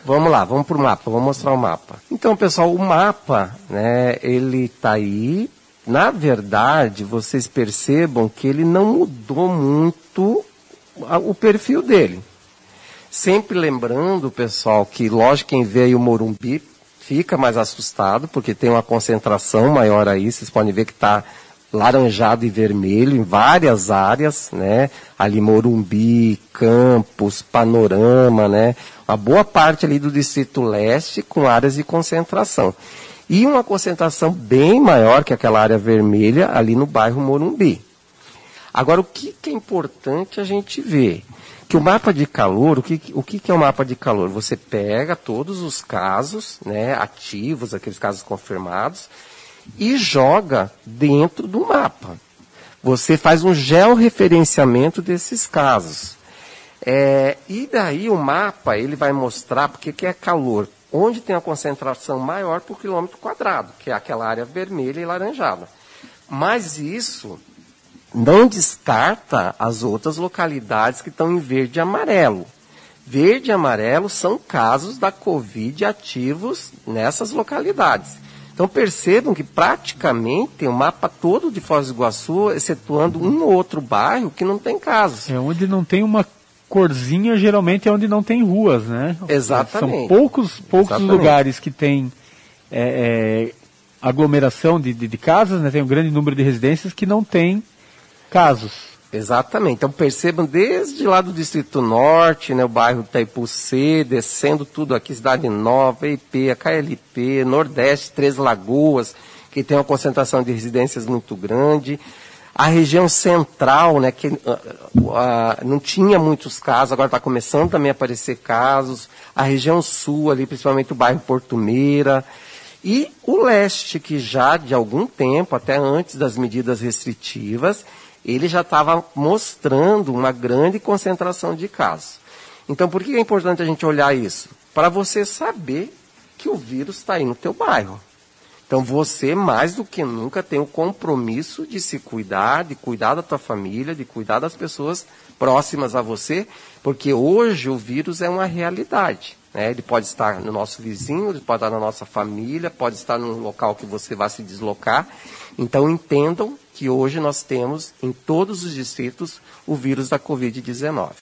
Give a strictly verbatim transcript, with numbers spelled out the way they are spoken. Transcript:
Vamos lá, vamos para o mapa, vou mostrar o mapa. Então, pessoal, o mapa, né, ele está aí. Na verdade, vocês percebam que ele não mudou muito o perfil dele. Sempre lembrando, pessoal, que lógico, quem vê aí o Morumbi fica mais assustado, porque tem uma concentração maior aí, vocês podem ver que está laranjado e vermelho em várias áreas, né? Ali Morumbi, Campos, Panorama, né? Uma boa parte ali do Distrito Leste com áreas de concentração. E uma concentração bem maior que aquela área vermelha ali no bairro Morumbi. Agora, o que, que é importante a gente ver? Que o mapa de calor, o que, o que, que é o mapa de calor? Você pega todos os casos, né, ativos, aqueles casos confirmados, e joga dentro do mapa. Você faz um georreferenciamento desses casos. É, e daí o mapa ele vai mostrar porque que é calor, onde tem a concentração maior por quilômetro quadrado, que é aquela área vermelha e laranjada. Mas isso não descarta as outras localidades que estão em verde e amarelo. Verde e amarelo são casos da Covid ativos nessas localidades. Então percebam que praticamente tem o mapa todo de Foz do Iguaçu, excetuando um ou outro bairro que não tem casos. É onde não tem uma corzinha, geralmente é onde não tem ruas, né? Exatamente. São poucos, poucos Exatamente. lugares que tem é, é, aglomeração de, de, de casas, né? Tem um grande número de residências que não tem casos. Exatamente. Então percebam desde lá do Distrito Norte, né, o bairro Itaipu-C, descendo tudo aqui, Cidade Nova, E I P, a K L P, Nordeste, Três Lagoas, que tem uma concentração de residências muito grande. A região central, né, que uh, uh, não tinha muitos casos, agora está começando também a aparecer casos. A região sul, ali, principalmente o bairro Porto Meira. E o leste, que já de algum tempo, até antes das medidas restritivas, ele já estava mostrando uma grande concentração de casos. Então, por que é importante a gente olhar isso? Para você saber que o vírus está aí no teu bairro. Então, você, mais do que nunca, tem o compromisso de se cuidar, de cuidar da tua família, de cuidar das pessoas próximas a você, porque hoje o vírus é uma realidade. Né? Ele pode estar no nosso vizinho, ele pode estar na nossa família, pode estar num local que você vai se deslocar. Então, entendam que hoje nós temos, em todos os distritos, o vírus da Covid dezenove.